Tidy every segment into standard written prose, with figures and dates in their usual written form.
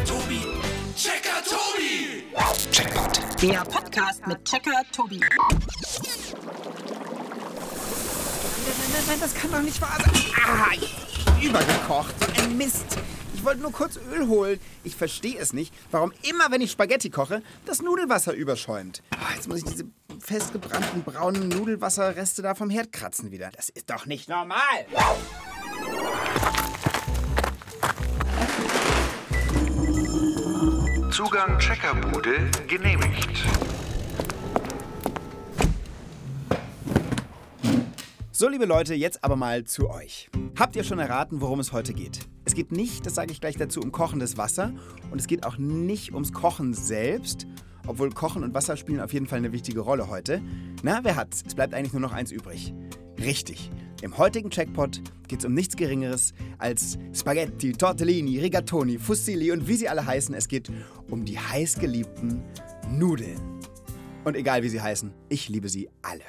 Tobi. Checker Tobi. Checkpot. Der Podcast mit Checker Tobi. Nein, das kann doch nicht wahr sein. Übergekocht. So ein Mist. Ich wollte nur kurz Öl holen. Ich verstehe es nicht, warum immer, wenn ich Spaghetti koche, das Nudelwasser überschäumt. Jetzt muss ich diese festgebrannten braunen Nudelwasserreste da vom Herd kratzen wieder. Das ist doch nicht normal. Zugang Checkerbude genehmigt. So, liebe Leute, jetzt aber mal zu euch. Habt ihr schon erraten, worum es heute geht? Es geht nicht, das sage ich gleich dazu, um kochendes Wasser. Und es geht auch nicht ums Kochen selbst. Obwohl Kochen und Wasser spielen auf jeden Fall eine wichtige Rolle heute. Na, wer hat's? Es bleibt eigentlich nur noch eins übrig. Richtig. Im heutigen Checkpot geht es um nichts Geringeres als Spaghetti, Tortellini, Rigatoni, Fusilli und wie sie alle heißen. Es geht um die heißgeliebten Nudeln. Und egal wie sie heißen, ich liebe sie alle.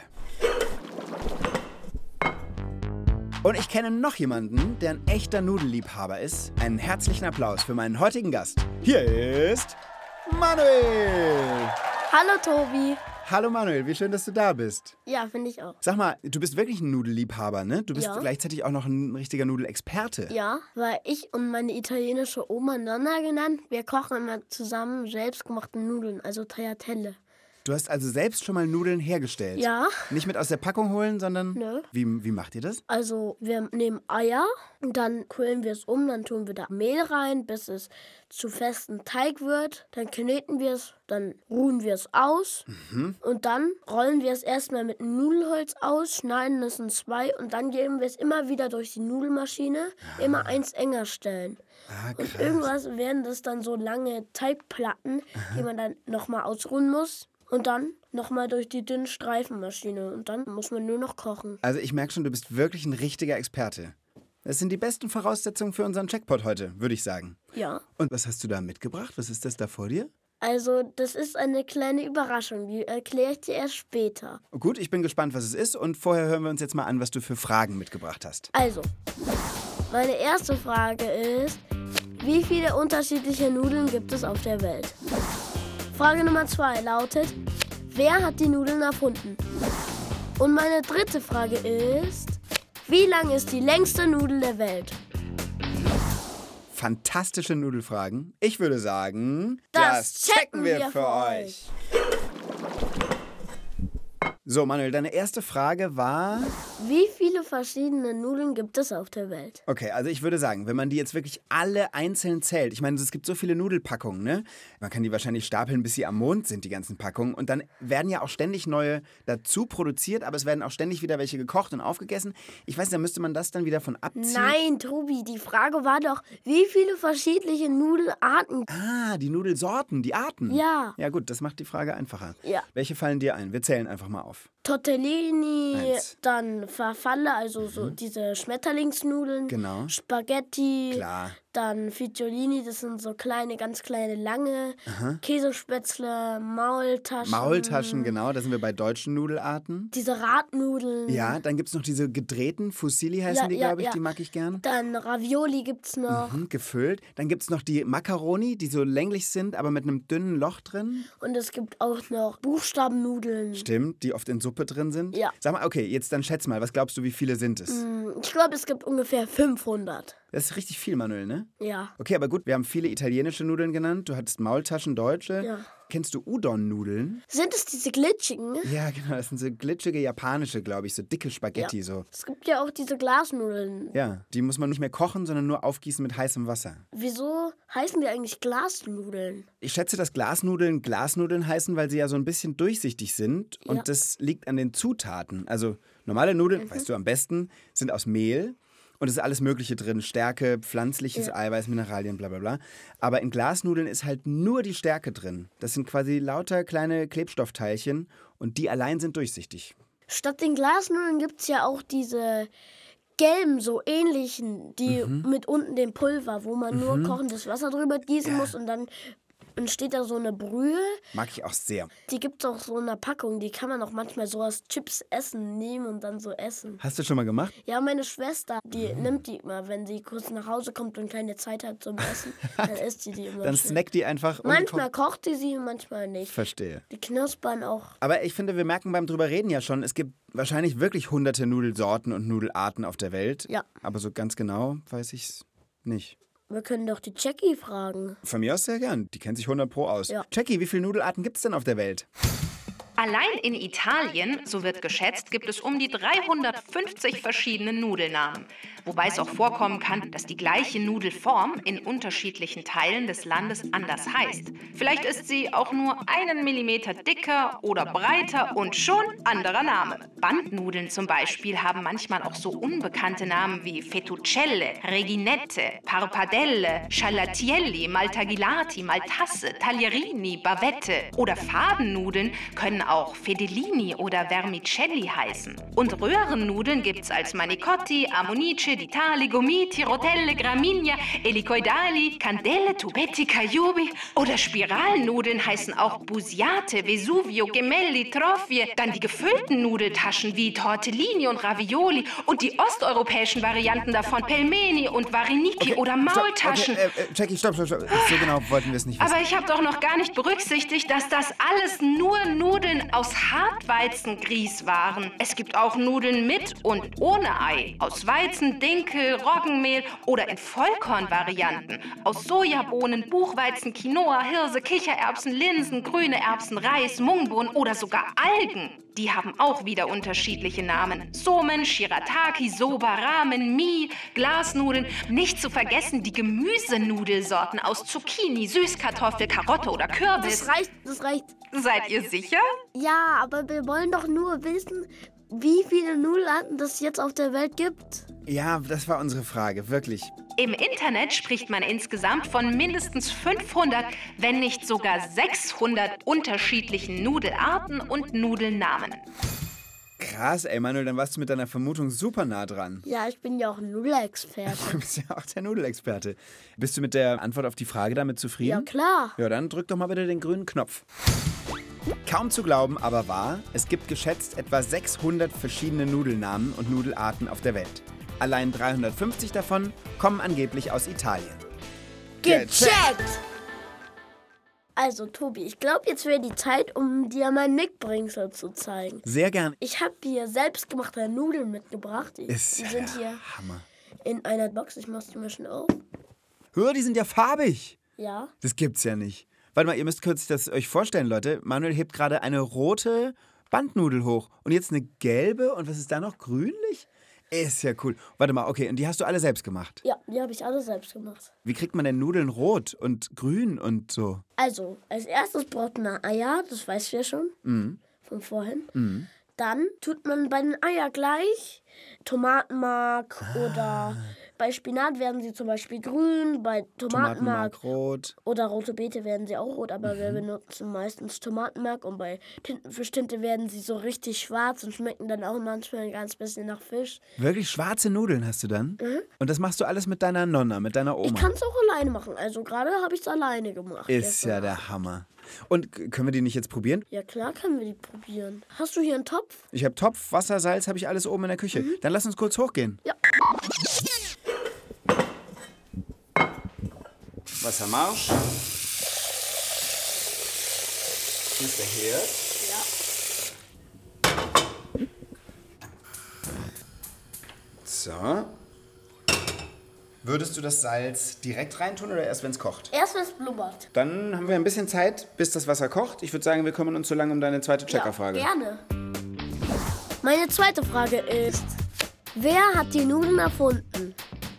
Und ich kenne noch jemanden, der ein echter Nudelliebhaber ist. Einen herzlichen Applaus für meinen heutigen Gast. Hier ist Manuel. Hallo Tobi. Hallo Manuel, wie schön, dass du da bist. Ja, finde ich auch. Sag mal, du bist wirklich ein Nudelliebhaber, ne? Du bist Ja. gleichzeitig auch noch ein richtiger Nudelexperte. Ja, weil ich und meine italienische Oma Nonna genannt, wir kochen immer zusammen selbstgemachte Nudeln, also Tagliatelle. Du hast also selbst schon mal Nudeln hergestellt? Ja. Nicht mit aus der Packung holen, sondern... Nö. Wie macht ihr das? Also wir nehmen Eier und dann quillen wir es um, dann tun wir da Mehl rein, bis es zu festem Teig wird. Dann kneten wir es, dann ruhen wir es aus und dann rollen wir es erstmal mit Nudelholz aus, schneiden es in zwei und dann geben wir es immer wieder durch die Nudelmaschine, immer eins enger stellen. Krass. Und irgendwas werden das dann so lange Teigplatten, die man dann nochmal ausruhen muss. Und dann nochmal durch die dünne Streifenmaschine. Und dann muss man nur noch kochen. Also ich merke schon, du bist wirklich ein richtiger Experte. Das sind die besten Voraussetzungen für unseren Checkpot heute, würde ich sagen. Ja. Und was hast du da mitgebracht? Was ist das da vor dir? Also, das ist eine kleine Überraschung. Die erkläre ich dir erst später. Gut, ich bin gespannt, was es ist. Und vorher hören wir uns jetzt mal an, was du für Fragen mitgebracht hast. Also, meine erste Frage ist, wie viele unterschiedliche Nudeln gibt es auf der Welt? Frage Nummer 2 lautet, wer hat die Nudeln erfunden? Und meine dritte Frage ist, wie lang ist die längste Nudel der Welt? Fantastische Nudelfragen. Ich würde sagen, Das checken wir für euch. So, Manuel, deine erste Frage war... Wie viele verschiedene Nudeln gibt es auf der Welt? Okay, also ich würde sagen, wenn man die jetzt wirklich alle einzeln zählt, ich meine, es gibt so viele Nudelpackungen, ne? Man kann die wahrscheinlich stapeln, bis sie am Mond sind, die ganzen Packungen. Und dann werden ja auch ständig neue dazu produziert, aber es werden auch ständig wieder welche gekocht und aufgegessen. Ich weiß nicht, da müsste man das dann wieder von abziehen. Nein, Tobi, die Frage war doch, wie viele verschiedene Nudelarten? Ah, die Nudelsorten, die Arten. Ja. Ja gut, das macht die Frage einfacher. Ja. Welche fallen dir ein? Wir zählen einfach mal auf. Tortellini, 1. dann Farfalle, also so diese Schmetterlingsnudeln. Genau. Spaghetti. Klar. Dann Figliolini, das sind so kleine, ganz kleine, lange. Käsespätzle, Maultaschen. Maultaschen, genau, da sind wir bei deutschen Nudelarten. Diese Radnudeln. Ja, dann gibt es noch diese gedrehten, Fusilli heißen Ja, die, ja, glaube ich, ja. die mag ich gern. Dann Ravioli gibt's noch. Gefüllt. Dann gibt es noch die Macaroni, die so länglich sind, aber mit einem dünnen Loch drin. Und es gibt auch noch Buchstabennudeln. Stimmt, die oft in Suppe drin sind. Ja. Sag mal, okay, jetzt dann schätz mal, was glaubst du, wie viele sind es? Ich glaube, es gibt ungefähr 500. Das ist richtig viel, Manuel, ne? Ja. Okay, aber gut, wir haben viele italienische Nudeln genannt. Du hattest Maultaschen, deutsche. Ja. Kennst du Udon-Nudeln? Sind es diese glitschigen? Ja, genau, das sind so glitschige japanische, glaube ich, so dicke Spaghetti so. Es gibt ja auch diese Glasnudeln. Ja, die muss man nicht mehr kochen, sondern nur aufgießen mit heißem Wasser. Wieso heißen die eigentlich Glasnudeln? Ich schätze, dass Glasnudeln Glasnudeln heißen, weil sie ja so ein bisschen durchsichtig sind. Ja. Und das liegt an den Zutaten. Also normale Nudeln, weißt du am besten, sind aus Mehl. Und es ist alles Mögliche drin. Stärke, pflanzliches Eiweiß, Mineralien, bla bla bla. Aber in Glasnudeln ist halt nur die Stärke drin. Das sind quasi lauter kleine Klebstoffteilchen und die allein sind durchsichtig. Statt den Glasnudeln gibt es ja auch diese gelben, so ähnlichen, die mit unten dem Pulver, wo man nur kochendes Wasser drüber gießen muss und dann und steht da so eine Brühe. Mag ich auch sehr. Die gibt es auch so in einer Packung. Die kann man auch manchmal so als Chips essen, nehmen und dann so essen. Hast du schon mal gemacht? Ja, meine Schwester, die nimmt die immer, wenn sie kurz nach Hause kommt und keine Zeit hat zum Essen, dann isst sie die immer. Dann schnell. snackt die einfach. und Manchmal kocht sie, manchmal nicht. Verstehe. Die knuspern auch. Aber ich finde, wir merken beim drüber reden ja schon, es gibt wahrscheinlich wirklich hunderte Nudelsorten und Nudelarten auf der Welt. Ja. Aber so ganz genau weiß ich's nicht. Wir können doch die Jackie fragen. Von mir aus sehr gern. Die kennt sich 100 Pro aus. Ja. Jackie, wie viele Nudelarten gibt's denn auf der Welt? Allein in Italien, so wird geschätzt, gibt es um die 350 verschiedene Nudelnamen. Wobei es auch vorkommen kann, dass die gleiche Nudelform in unterschiedlichen Teilen des Landes anders heißt. Vielleicht ist sie auch nur einen Millimeter dicker oder breiter und schon anderer Name. Bandnudeln zum Beispiel haben manchmal auch so unbekannte Namen wie Fettuccelle, Reginette, Parpadelle, Scialatielli, Maltagilati, Maltasse, Taglierini, Bavette oder Fadennudeln können auch Fedellini oder Vermicelli heißen. Und Röhrennudeln gibt's als Manicotti, Ammonice, Ditali, Gomiti, Rotelle, Gramigna, Elicoidali, Candele, Tubetti, Caiubi oder Spiralnudeln heißen auch Busiate, Vesuvio, Gemelli, Trofie. Dann die gefüllten Nudeltaschen wie Tortellini und Ravioli und die osteuropäischen Varianten davon Pelmeni und Vareniki oder Maultaschen. Jackie, stopp. So genau wollten wir es nicht wissen. Aber ich habe doch noch gar nicht berücksichtigt, dass das alles nur Nudeln aus Hartweizengrieß waren. Es gibt auch Nudeln mit und ohne Ei, aus Weizen, Dinkel, Roggenmehl oder in Vollkornvarianten, aus Sojabohnen, Buchweizen, Quinoa, Hirse, Kichererbsen, Linsen, grüne Erbsen, Reis, Mungbohnen oder sogar Algen. Die haben auch wieder unterschiedliche Namen. Somen, Shirataki, Soba, Ramen, Mie, Glasnudeln. Nicht zu vergessen die Gemüsenudelsorten aus Zucchini, Süßkartoffel, Karotte oder Kürbis. Das reicht. Seid ihr sicher? Ja, aber wir wollen doch nur wissen, wie viele Nudelarten es jetzt auf der Welt gibt. Ja, das war unsere Frage, wirklich. Im Internet spricht man insgesamt von mindestens 500, wenn nicht sogar 600 unterschiedlichen Nudelarten und Nudelnamen. Krass, ey, Manuel, dann warst du mit deiner Vermutung super nah dran. Ja, ich bin ja auch ein Nudelexperte. Du bist ja auch der Nudelexperte. Bist du mit der Antwort auf die Frage damit zufrieden? Ja, klar. Ja, dann drück doch mal bitte den grünen Knopf. Kaum zu glauben, aber wahr, es gibt geschätzt etwa 600 verschiedene Nudelnamen und Nudelarten auf der Welt. Allein 350 davon kommen angeblich aus Italien. Gecheckt! Also, Tobi, ich glaube, jetzt wäre die Zeit, um dir mein Nickbringsel zu zeigen. Sehr gern. Ich habe hier selbstgemachte Nudeln mitgebracht. Die sind hier Hammer. in einer Box. Ich mach's dir mal schnell auf. Hör, die sind ja farbig. Ja. Das gibt's ja nicht. Warte mal, ihr müsst kurz das euch vorstellen, Leute. Manuel hebt gerade eine rote Bandnudel hoch. Und jetzt eine gelbe. Und was ist da noch? Grünlich? Ist ja cool. Warte mal, okay. Und die hast du alle selbst gemacht? Ja, die habe ich alle selbst gemacht. Wie kriegt man denn Nudeln rot und grün und so? Also, als erstes braucht man Eier. Das weißt du ja schon. Von vorhin. Dann tut man bei den Eier gleich Tomatenmark oder bei Spinat werden sie zum Beispiel grün, bei Tomatenmark rot. oder rote Beete werden sie auch rot, aber wir benutzen meistens Tomatenmark und bei Tintenfischtinte werden sie so richtig schwarz und schmecken dann auch manchmal ein ganz bisschen nach Fisch. Wirklich schwarze Nudeln hast du dann? Und das machst du alles mit deiner Nonna, mit deiner Oma? Ich kann es auch alleine machen, also gerade habe ich es alleine gemacht. Ist ja der Hammer. Und können wir die nicht jetzt probieren? Ja klar können wir die probieren. Hast du hier einen Topf? Ich habe Topf, Wasser, Salz, habe ich alles oben in der Küche. Dann lass uns kurz hochgehen. Ja. Wassermarsch. Hier ist der Herd. Ja. So. Würdest du das Salz direkt reintun oder erst, wenn es kocht? Erst wenn es blubbert. Dann haben wir ein bisschen Zeit, bis das Wasser kocht. Ich würde sagen, wir kümmern uns so lange um deine zweite Checkerfrage. Ja, gerne. Meine zweite Frage ist, wer hat die Nudeln erfunden?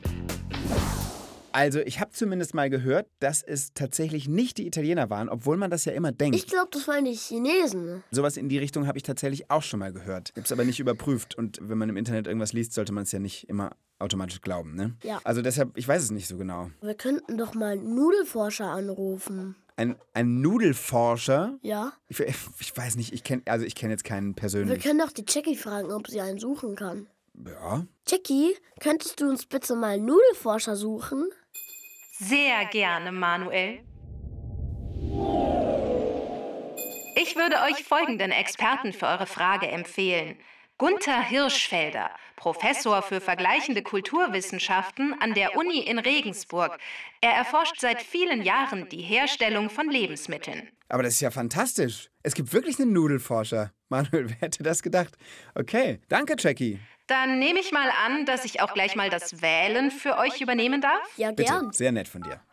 Also, ich habe zumindest mal gehört, dass es tatsächlich nicht die Italiener waren, obwohl man das ja immer denkt. Ich glaube, das waren die Chinesen. Sowas in die Richtung habe ich tatsächlich auch schon mal gehört. Ich habe es aber nicht überprüft. Und wenn man im Internet irgendwas liest, sollte man es ja nicht immer automatisch glauben, ne? Ja. Also deshalb, ich weiß es nicht so genau. Wir könnten doch mal einen Nudelforscher anrufen. Ein Nudelforscher? Ja? Ich weiß nicht, ich kenne jetzt keinen Wir persönlich. können doch die Jackie fragen, ob sie einen suchen kann. Ja. Jackie, könntest du uns bitte mal einen Nudelforscher suchen? Sehr gerne, Manuel. Ich würde euch folgenden Experten für eure Frage empfehlen. Gunther Hirschfelder, Professor für vergleichende Kulturwissenschaften an der Uni in Regensburg. Er erforscht seit vielen Jahren die Herstellung von Lebensmitteln. Aber das ist ja fantastisch. Es gibt wirklich einen Nudelforscher. Manuel, wer hätte das gedacht? Okay, danke, Jackie. Dann nehme ich mal an, dass ich auch gleich mal das Wählen für euch übernehmen darf. Ja, Bitte, gern. sehr nett von dir.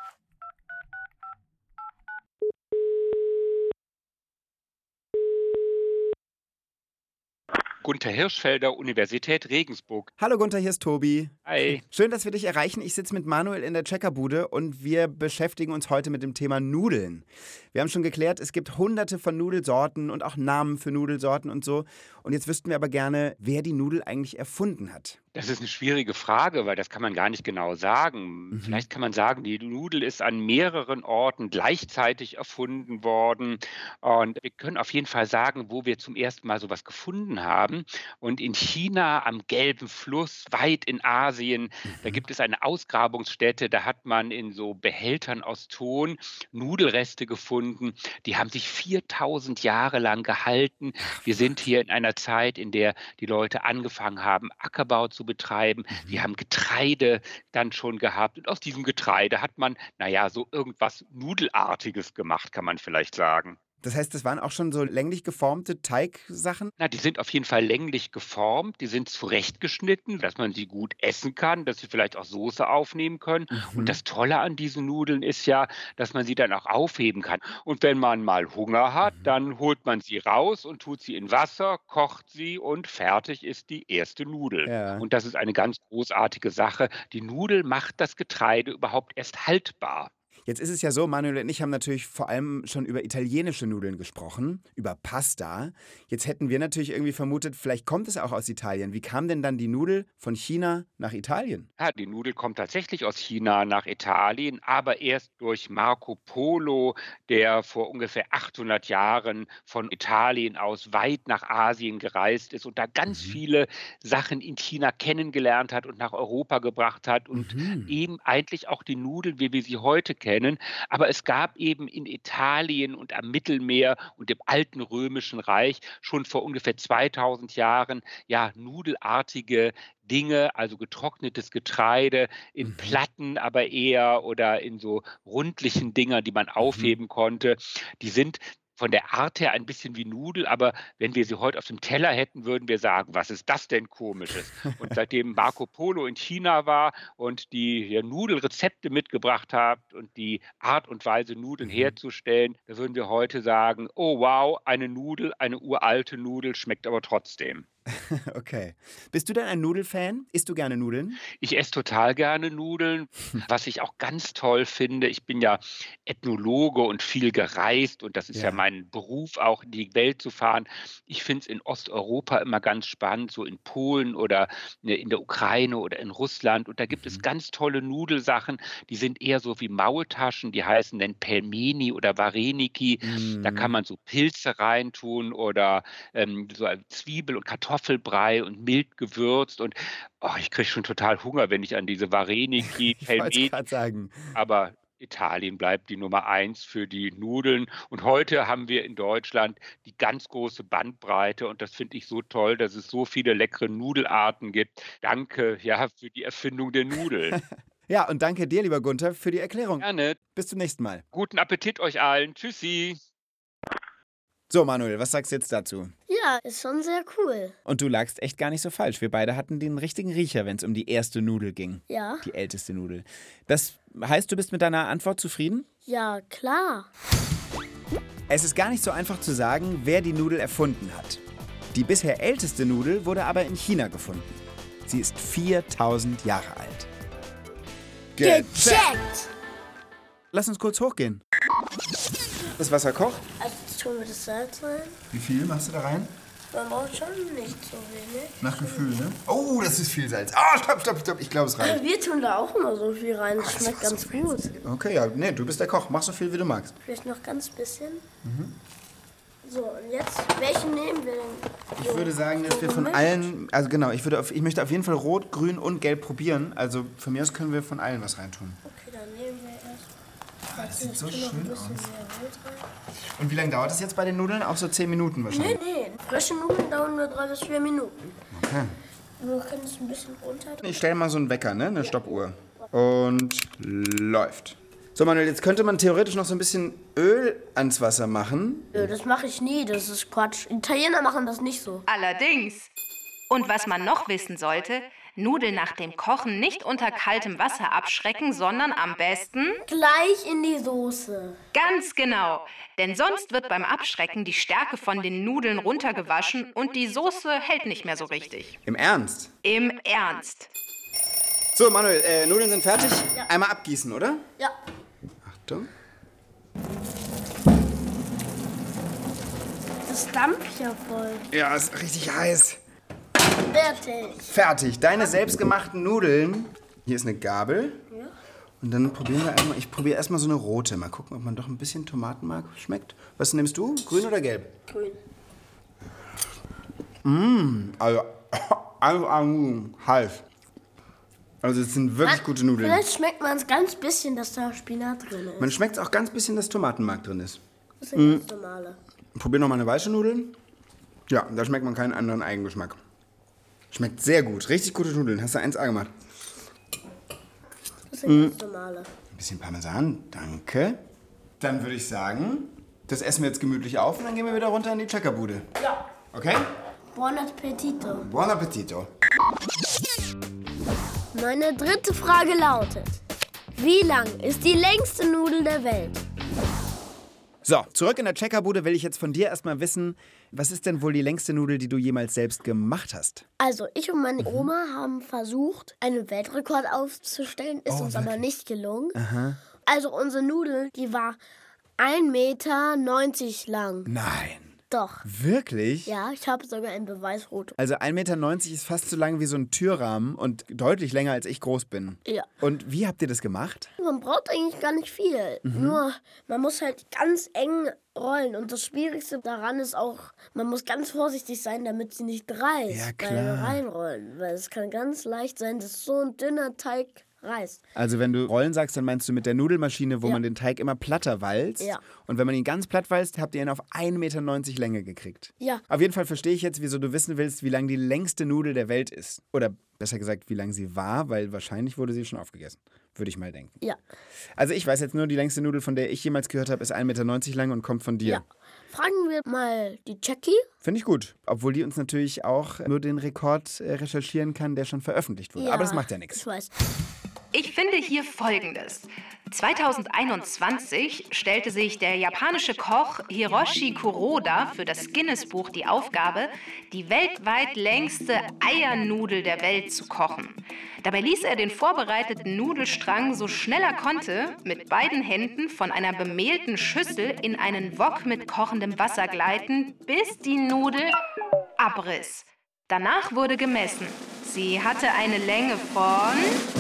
Gunther Hirschfelder, Universität Regensburg. Hallo Gunther, hier ist Tobi. Hi. Schön, dass wir dich erreichen. Ich sitze mit Manuel in der Checkerbude und wir beschäftigen uns heute mit dem Thema Nudeln. Wir haben schon geklärt, es gibt hunderte von Nudelsorten und auch Namen für Nudelsorten und so. Und jetzt wüssten wir aber gerne, wer die Nudel eigentlich erfunden hat. Das ist eine schwierige Frage, weil das kann man gar nicht genau sagen. Vielleicht kann man sagen, die Nudel ist an mehreren Orten gleichzeitig erfunden worden. Und wir können auf jeden Fall sagen, wo wir zum ersten Mal sowas gefunden haben. Und in China am Gelben Fluss, weit in Asien, da gibt es eine Ausgrabungsstätte, da hat man in so Behältern aus Ton Nudelreste gefunden. Die haben sich 4000 Jahre lang gehalten. Wir sind hier in einer Zeit, in der die Leute angefangen haben, Ackerbau zu betreiben. Die haben Getreide dann schon gehabt. Und aus diesem Getreide hat man, so irgendwas Nudelartiges gemacht, kann man vielleicht sagen. Das heißt, das waren auch schon so länglich geformte Teigsachen? Die sind auf jeden Fall länglich geformt, die sind zurechtgeschnitten, dass man sie gut essen kann, dass sie vielleicht auch Soße aufnehmen können. Und das Tolle an diesen Nudeln ist ja, dass man sie dann auch aufheben kann. Und wenn man mal Hunger hat, dann holt man sie raus und tut sie in Wasser, kocht sie und fertig ist die erste Nudel. Ja. Und das ist eine ganz großartige Sache. Die Nudel macht das Getreide überhaupt erst haltbar. Jetzt ist es ja so, Manuel und ich haben natürlich vor allem schon über italienische Nudeln gesprochen, über Pasta. Jetzt hätten wir natürlich irgendwie vermutet, vielleicht kommt es auch aus Italien. Wie kam denn dann die Nudel von China nach Italien? Ja, die Nudel kommt tatsächlich aus China nach Italien, aber erst durch Marco Polo, der vor ungefähr 800 Jahren von Italien aus weit nach Asien gereist ist und da ganz viele Sachen in China kennengelernt hat und nach Europa gebracht hat und eben eigentlich auch die Nudel, wie wir sie heute kennen. Aber es gab eben in Italien und am Mittelmeer und im alten Römischen Reich schon vor ungefähr 2000 Jahren nudelartige Dinge, also getrocknetes Getreide in Platten aber eher oder in so rundlichen Dingern, die man aufheben konnte. Die sind von der Art her ein bisschen wie Nudel, aber wenn wir sie heute auf dem Teller hätten, würden wir sagen, was ist das denn Komisches? Und seitdem Marco Polo in China war und die Nudelrezepte mitgebracht hat und die Art und Weise, Nudeln herzustellen, da würden wir heute sagen, oh wow, eine Nudel, eine uralte Nudel, schmeckt aber trotzdem. Okay. Bist du denn ein Nudelfan? Isst du gerne Nudeln? Ich esse total gerne Nudeln. Was ich auch ganz toll finde, ich bin ja Ethnologe und viel gereist und das ist ja mein Beruf, auch in die Welt zu fahren. Ich finde es in Osteuropa immer ganz spannend, so in Polen oder in der Ukraine oder in Russland. Und da gibt es ganz tolle Nudelsachen, die sind eher so wie Maultaschen, die heißen dann Pelmeni oder Vareniki. Da kann man so Pilze reintun oder so Zwiebel und Kartoffelbrei und mild gewürzt und ich kriege schon total Hunger, wenn ich an diese Vareniki, Ich wollte es gerade sagen. aber Italien bleibt die Nummer 1 für die Nudeln. Und heute haben wir in Deutschland die ganz große Bandbreite und das finde ich so toll, dass es so viele leckere Nudelarten gibt. Danke für die Erfindung der Nudeln. Ja, und danke dir, lieber Gunther, für die Erklärung. Gerne. Bis zum nächsten Mal. Guten Appetit euch allen. Tschüssi. So, Manuel, was sagst du jetzt dazu? Ja, ist schon sehr cool. Und du lagst echt gar nicht so falsch. Wir beide hatten den richtigen Riecher, wenn es um die erste Nudel ging. Ja. Die älteste Nudel. Das heißt, du bist mit deiner Antwort zufrieden? Ja, klar. Es ist gar nicht so einfach zu sagen, wer die Nudel erfunden hat. Die bisher älteste Nudel wurde aber in China gefunden. Sie ist 4000 Jahre alt. Gecheckt! Lass uns kurz hochgehen. Das Wasser kocht. Also tun wir das Salz rein. Wie viel machst du da rein? Man braucht schon nicht so wenig. Nach Gefühl, ne? Oh, das ist viel Salz. Ah, stopp. Ich glaube, es reicht. Wir tun da auch immer so viel rein. Das schmeckt ganz gut. Okay, ja, nee, du bist der Koch. Mach so viel, wie du magst. Vielleicht noch ganz bisschen. So, und jetzt, welchen nehmen wir denn? Ich würde sagen, dass wir von allen, also genau, ich möchte auf jeden Fall Rot, Grün und Gelb probieren. Also von mir aus können wir von allen was reintun. Okay, dann nehmen wir erst. das sieht so schön aus. Und wie lange dauert das jetzt bei den Nudeln? Auch so 10 Minuten wahrscheinlich? Nee, frische Nudeln dauern nur 3 bis 4 Minuten. Okay. Wir können es ein bisschen runter. Ich stelle mal so einen Wecker, ne? Eine Stoppuhr. Und läuft. So, Manuel, jetzt könnte man theoretisch noch so ein bisschen Öl ans Wasser machen. Nö, das mache ich nie, das ist Quatsch. Italiener machen das nicht so. Allerdings. Und was man noch wissen sollte, Nudeln nach dem Kochen nicht unter kaltem Wasser abschrecken, sondern am besten Gleich in die Soße. ganz genau. Denn sonst wird beim Abschrecken die Stärke von den Nudeln runtergewaschen und die Soße hält nicht mehr so richtig. Im Ernst? Im Ernst. So, Manuel, Nudeln sind fertig. Ja. Einmal abgießen, oder? Ja. Achtung. Das dampft ja voll. Ja, ist richtig heiß. Fertig. Fertig. Deine selbstgemachten Nudeln. Hier ist eine Gabel. Ja. Und dann probieren wir einmal. Ich probiere erstmal so eine rote. Mal gucken, ob man doch ein bisschen Tomatenmark schmeckt. Was nimmst du? Grün oder gelb? Grün. Also heiß. Also es sind wirklich gute Nudeln. Vielleicht schmeckt man es ganz bisschen, dass da Spinat drin ist. Man schmeckt auch ganz bisschen, dass Tomatenmark drin ist. Das sind ganz normale. Probier noch mal eine weiße Nudeln. Ja, da schmeckt man keinen anderen Eigengeschmack. Schmeckt sehr gut. Richtig gute Nudeln. Hast du 1A gemacht. Das sind ganz normale. Ein bisschen Parmesan. Danke. Dann würde ich sagen, das essen wir jetzt gemütlich auf und dann gehen wir wieder runter in die Checkerbude. Ja. Okay? Buon appetito. Buon appetito. Meine dritte Frage lautet: Wie lang ist die längste Nudel der Welt? So, zurück in der Checkerbude will ich jetzt von dir erstmal wissen, was ist denn wohl die längste Nudel, die du jemals selbst gemacht hast? Also, ich und meine Oma haben versucht, einen Weltrekord aufzustellen, ist uns aber nicht gelungen. Aha. Also, unsere Nudel, die war 1,90 Meter lang. Nein. Doch. Wirklich? Ja, ich habe sogar ein Beweisfoto. Also 1,90 Meter ist fast so lang wie so ein Türrahmen und deutlich länger, als ich groß bin. Ja. Und wie habt ihr das gemacht? Man braucht eigentlich gar nicht viel. Nur, man muss halt ganz eng rollen. Und das Schwierigste daran ist auch, man muss ganz vorsichtig sein, damit sie nicht reißt Ja, beim klar. Reinrollen. Weil es kann ganz leicht sein, dass so ein dünner Teig reißt. Also wenn du Rollen sagst, dann meinst du mit der Nudelmaschine, wo man den Teig immer platter walzt. Ja. Und wenn man ihn ganz platt walzt, habt ihr ihn auf 1,90 Meter Länge gekriegt. Ja. Auf jeden Fall verstehe ich jetzt, wieso du wissen willst, wie lang die längste Nudel der Welt ist. Oder besser gesagt, wie lang sie war, weil wahrscheinlich wurde sie schon aufgegessen. Würde ich mal denken. Ja. Also ich weiß jetzt nur, die längste Nudel, von der ich jemals gehört habe, ist 1,90 Meter lang und kommt von dir. Ja. Fragen wir mal die Jackie. Finde ich gut. Obwohl die uns natürlich auch nur den Rekord recherchieren kann, der schon veröffentlicht wurde. Aber das macht ja nichts. Ich weiß. Ich finde hier Folgendes. 2021 stellte sich der japanische Koch Hiroshi Kuroda für das Guinness-Buch die Aufgabe, die weltweit längste Eiernudel der Welt zu kochen. Dabei ließ er den vorbereiteten Nudelstrang so schnell er konnte mit beiden Händen von einer bemehlten Schüssel in einen Wok mit kochendem Wasser gleiten, bis die Nudel abriss. Danach wurde gemessen. Sie hatte eine Länge von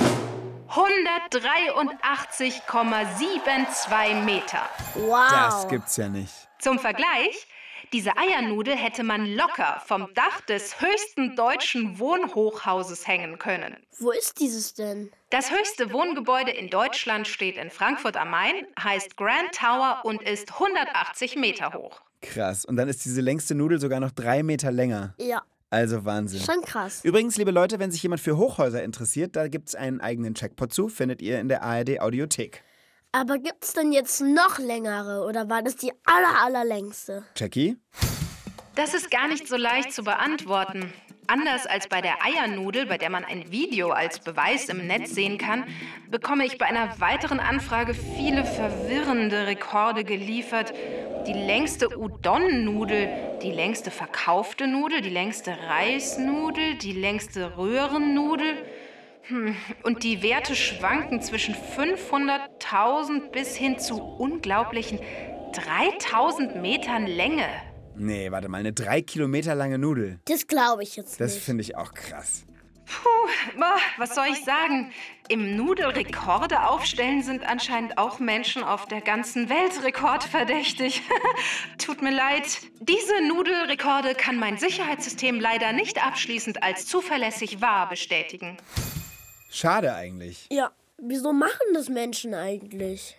183,72 Meter. Wow. Das gibt's ja nicht. Zum Vergleich, diese Eiernudel hätte man locker vom Dach des höchsten deutschen Wohnhochhauses hängen können. Wo ist dieses denn? Das höchste Wohngebäude in Deutschland steht in Frankfurt am Main, heißt Grand Tower und ist 180 Meter hoch. Krass. Und dann ist diese längste Nudel sogar noch 3 Meter länger. Ja. Also Wahnsinn. Schon krass. Übrigens, liebe Leute, wenn sich jemand für Hochhäuser interessiert, da gibt es einen eigenen Checkpot zu, findet ihr in der ARD Audiothek. Aber gibt's denn jetzt noch längere oder war das die allerlängste? Jackie? Das ist gar nicht so leicht zu beantworten. Anders als bei der Eiernudel, bei der man ein Video als Beweis im Netz sehen kann, bekomme ich bei einer weiteren Anfrage viele verwirrende Rekorde geliefert. Die längste Udon-Nudel, die längste verkaufte Nudel, die längste Reisnudel, die längste Röhrennudel. Und die Werte schwanken zwischen 500.000 bis hin zu unglaublichen 3.000 Metern Länge. Nee, warte mal, eine 3 Kilometer lange Nudel. Das glaube ich jetzt Das nicht. finde ich auch krass. Was soll ich sagen? Im Nudelrekorde aufstellen sind anscheinend auch Menschen auf der ganzen Welt rekordverdächtig. Tut mir leid. Diese Nudelrekorde kann mein Sicherheitssystem leider nicht abschließend als zuverlässig wahr bestätigen. Schade eigentlich. Ja, wieso machen das Menschen eigentlich?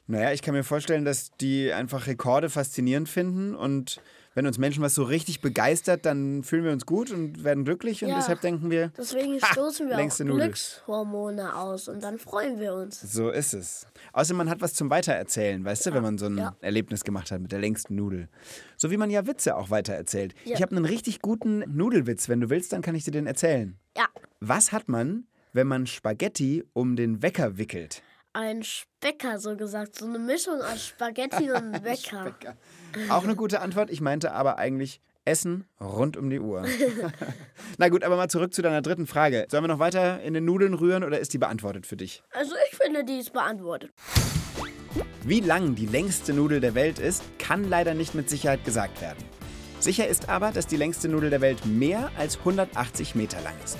Naja, ich kann mir vorstellen, dass die einfach Rekorde faszinierend finden und wenn uns Menschen was so richtig begeistert, dann fühlen wir uns gut und werden glücklich und deshalb denken wir, deswegen stoßen wir auch längste Nudel. Glückshormone aus und dann freuen wir uns. So ist es. Außerdem, man hat was zum Weitererzählen, weißt du, wenn man so ein Erlebnis gemacht hat mit der längsten Nudel. So wie man ja Witze auch weitererzählt. Ja. Ich habe einen richtig guten Nudelwitz. Wenn du willst, dann kann ich dir den erzählen. Ja. Was hat man, wenn man Spaghetti um den Wecker wickelt? Ein Specker, so gesagt. So eine Mischung aus Spaghetti und Wecker. Auch eine gute Antwort. Ich meinte aber eigentlich Essen rund um die Uhr. Na gut, aber mal zurück zu deiner dritten Frage. Sollen wir noch weiter in den Nudeln rühren oder ist die beantwortet für dich? Also ich finde, die ist beantwortet. Wie lang die längste Nudel der Welt ist, kann leider nicht mit Sicherheit gesagt werden. Sicher ist aber, dass die längste Nudel der Welt mehr als 180 Meter lang ist.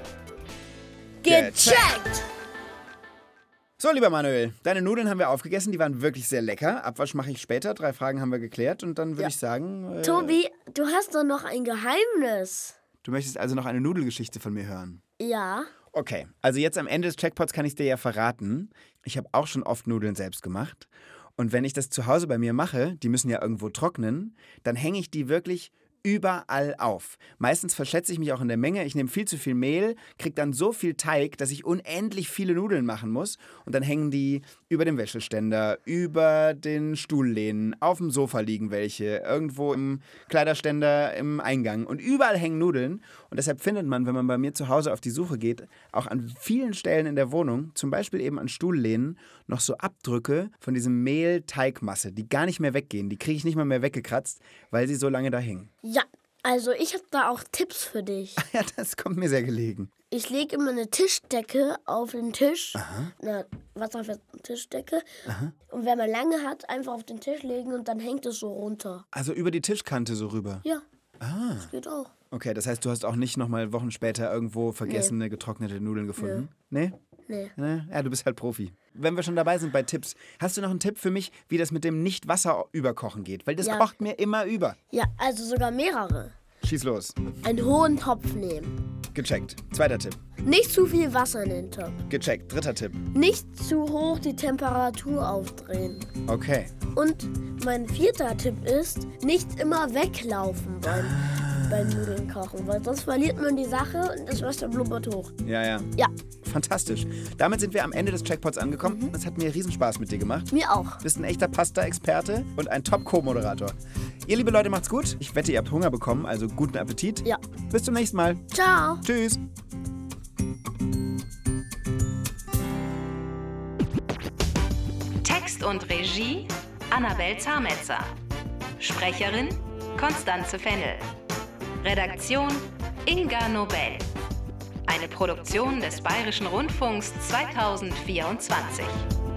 Gecheckt! So, lieber Manuel, deine Nudeln haben wir aufgegessen, die waren wirklich sehr lecker. Abwasch mache ich später, 3 Fragen haben wir geklärt und dann würde ich sagen... Tobi, du hast doch noch ein Geheimnis. Du möchtest also noch eine Nudelgeschichte von mir hören? Ja. Okay, also jetzt am Ende des Checkpots kann ich es dir ja verraten. Ich habe auch schon oft Nudeln selbst gemacht. Und wenn ich das zu Hause bei mir mache, die müssen ja irgendwo trocknen, dann hänge ich die wirklich überall auf. Meistens verschätze ich mich auch in der Menge. Ich nehme viel zu viel Mehl, kriege dann so viel Teig, dass ich unendlich viele Nudeln machen muss. Und dann hängen die über dem Wäscheständer, über den Stuhllehnen, auf dem Sofa liegen welche, irgendwo im Kleiderständer im Eingang. Und überall hängen Nudeln. Und deshalb findet man, wenn man bei mir zu Hause auf die Suche geht, auch an vielen Stellen in der Wohnung, zum Beispiel eben an Stuhllehnen, noch so Abdrücke von diesem Mehl-Teigmasse, die gar nicht mehr weggehen. Die kriege ich nicht mal mehr weggekratzt, weil sie so lange da hängen. Ja, also ich habe da auch Tipps für dich. Ja, das kommt mir sehr gelegen. Ich lege immer eine Tischdecke auf den Tisch. Eine wasserfeste Tischdecke. Aha. Und wenn man lange hat, einfach auf den Tisch legen und dann hängt es so runter. Also über die Tischkante so rüber? Ja. Ah. Das geht auch. Okay, das heißt, du hast auch nicht nochmal Wochen später irgendwo vergessene, getrocknete Nudeln gefunden? Nee? Nee. Ja, du bist halt Profi. Wenn wir schon dabei sind bei Tipps, hast du noch einen Tipp für mich, wie das mit dem Nicht-Wasser überkochen geht? Weil das kocht mir immer über. Ja, also sogar mehrere. Schieß los. Einen hohen Topf nehmen. Gecheckt. Zweiter Tipp. Nicht zu viel Wasser in den Topf. Gecheckt. Dritter Tipp. Nicht zu hoch die Temperatur aufdrehen. Okay. Und mein vierter Tipp ist, nicht immer weglaufen beim Nudeln kochen, weil sonst verliert man die Sache und das Wasser blubbert hoch. Ja. Ja. Fantastisch. Damit sind wir am Ende des Checkpots angekommen. Es hat mir Riesenspaß mit dir gemacht. Mir auch. Du bist ein echter Pasta-Experte und ein Top-Co-Moderator. Ihr, liebe Leute, macht's gut. Ich wette, ihr habt Hunger bekommen, also guten Appetit. Ja. Bis zum nächsten Mal. Ciao. Tschüss. Text und Regie Annabel Zametzer. Sprecherin Konstanze Fennel. Redaktion Inga Nobel. Eine Produktion des Bayerischen Rundfunks 2024.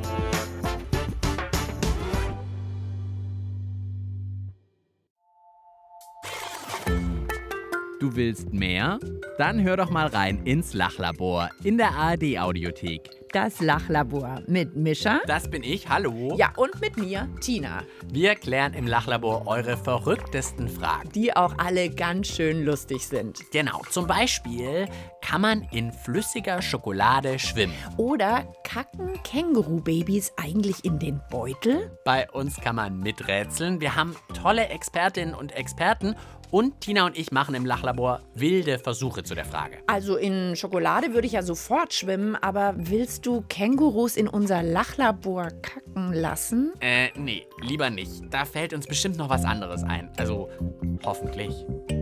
Du willst mehr? Dann hör doch mal rein ins Lachlabor in der ARD-Audiothek. Das Lachlabor mit Mischa. Das bin ich, hallo. Ja, und mit mir, Tina. Wir klären im Lachlabor eure verrücktesten Fragen. Die auch alle ganz schön lustig sind. Genau, zum Beispiel, kann man in flüssiger Schokolade schwimmen? Oder kacken Kängurubabys eigentlich in den Beutel? Bei uns kann man miträtseln. Wir haben tolle Expertinnen und Experten. Und Tina und ich machen im Lachlabor wilde Versuche zu der Frage. Also in Schokolade würde ich ja sofort schwimmen, aber willst du Kängurus in unser Lachlabor kacken lassen? Nee, lieber nicht. Da fällt uns bestimmt noch was anderes ein. Also, hoffentlich.